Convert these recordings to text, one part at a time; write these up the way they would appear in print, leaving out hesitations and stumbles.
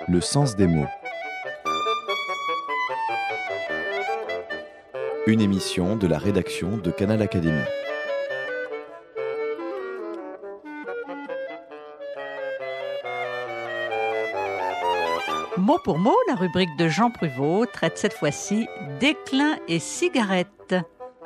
Le sens des mots. Une émission de la rédaction de Canal Académie. Mot pour mot, la rubrique de Jean Pruvot traite cette fois-ci déclin et cigarettes.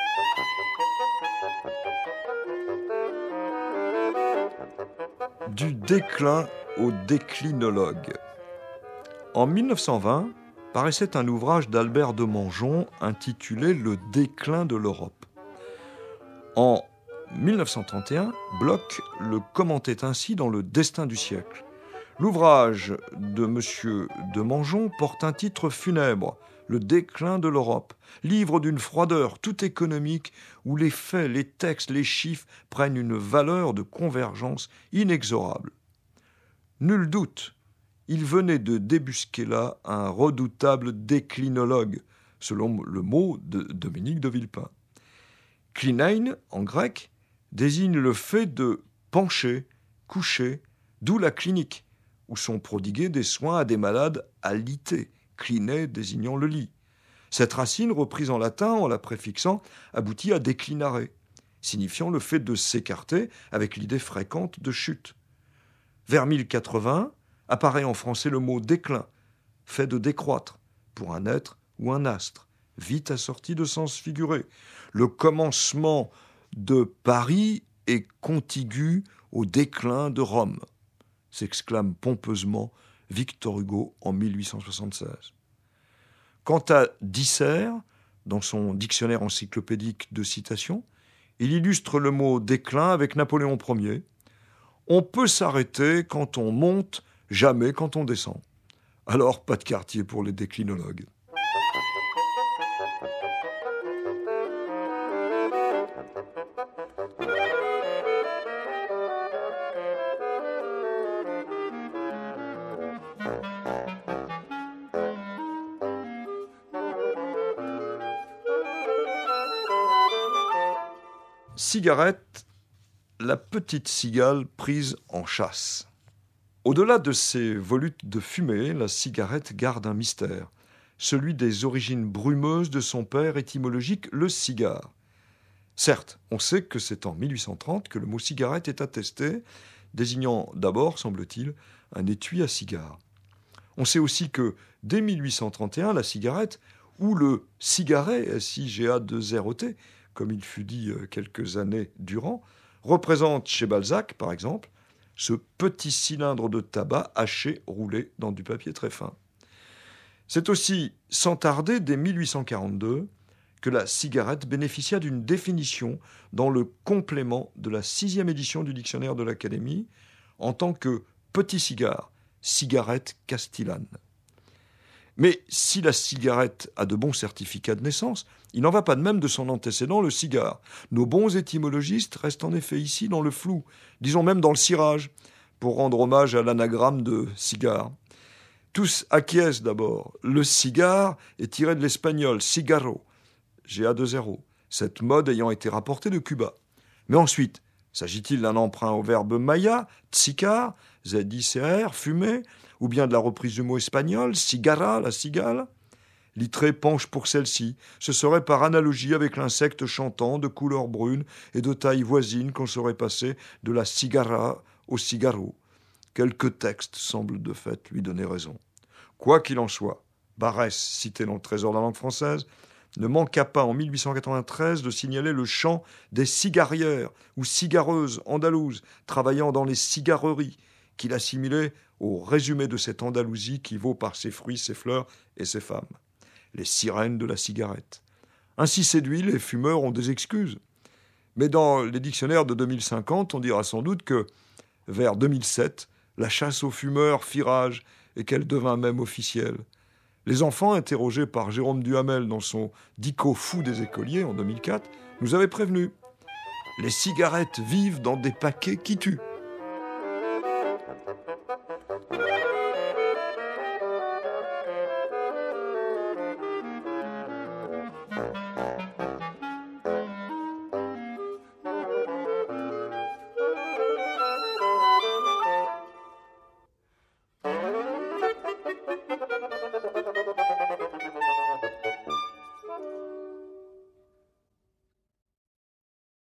Du déclin au déclinologue. En 1920, paraissait un ouvrage d'Albert de Mongeon intitulé « Le déclin de l'Europe ». En 1931, Bloch le commentait ainsi dans Le Destin du siècle. L'ouvrage de M. de Mongeon porte un titre funèbre, Le déclin de l'Europe, livre d'une froideur tout économique où les faits, les textes, les chiffres prennent une valeur de convergence inexorable. Nul doute, il venait de débusquer là un redoutable déclinologue, selon le mot de Dominique de Villepin. Klinein, en grec, désigne le fait de pencher, coucher, d'où la clinique, où sont prodigués des soins à des malades alités, cliné désignant le lit. Cette racine, reprise en latin en la préfixant, aboutit à déclinare, signifiant le fait de s'écarter avec l'idée fréquente de chute. Vers 1080, apparaît en français le mot déclin, fait de décroître, pour un être ou un astre, vite assorti de sens figuré. Le commencement de Paris est contigu au déclin de Rome, s'exclame pompeusement Victor Hugo en 1876. Quant à Disser, dans son dictionnaire encyclopédique de citations, il illustre le mot déclin avec Napoléon Ier. On peut s'arrêter quand on monte, jamais quand on descend. Alors, pas de quartier pour les déclinologues. Cigarette, la petite cigale prise en chasse. Au-delà de ses volutes de fumée, la cigarette garde un mystère, celui des origines brumeuses de son père étymologique, le cigare. Certes, on sait que c'est en 1830 que le mot cigarette est attesté, désignant d'abord, semble-t-il, un étui à cigare. On sait aussi que, dès 1831, la cigarette, ou le cigaret, S-I-G-A-2-R-O-T, comme il fut dit quelques années durant, représente chez Balzac, par exemple, ce petit cylindre de tabac haché, roulé dans du papier très fin. C'est aussi, sans tarder, dès 1842, que la cigarette bénéficia d'une définition dans le complément de la 6e édition du dictionnaire de l'Académie, en tant que petit cigare, cigarette castillane. Mais si la cigarette a de bons certificats de naissance, il n'en va pas de même de son antécédent, le cigare. Nos bons étymologistes restent en effet ici dans le flou, disons même dans le cirage, pour rendre hommage à l'anagramme de cigare. Tous acquiescent d'abord. Le cigare est tiré de l'espagnol cigarro, G-A-2-R-O, cette mode ayant été rapportée de Cuba. Mais ensuite, s'agit-il d'un emprunt au verbe maya, tsicar, Z-I-C-A-R, fumer, ou bien de la reprise du mot espagnol, cigara, la cigale? Littré penche pour celle-ci. Ce serait par analogie avec l'insecte chantant de couleur brune et de taille voisine qu'on serait passé de la cigara au cigaro. Quelques textes semblent de fait lui donner raison. Quoi qu'il en soit, Barrès, cité dans le Trésor de la langue française, ne manqua pas en 1893 de signaler le chant des cigarières ou cigareuses andalouses travaillant dans les cigareries, qu'il assimilait au résumé de cette Andalousie qui vaut par ses fruits, ses fleurs et ses femmes. Les sirènes de la cigarette. Ainsi séduits, les fumeurs ont des excuses. Mais dans les dictionnaires de 2050, on dira sans doute que, vers 2007, la chasse aux fumeurs fit rage et qu'elle devint même officielle. Les enfants, interrogés par Jérôme Duhamel dans son dico fou des écoliers en 2004, nous avaient prévenus. Les cigarettes vivent dans des paquets qui tuent.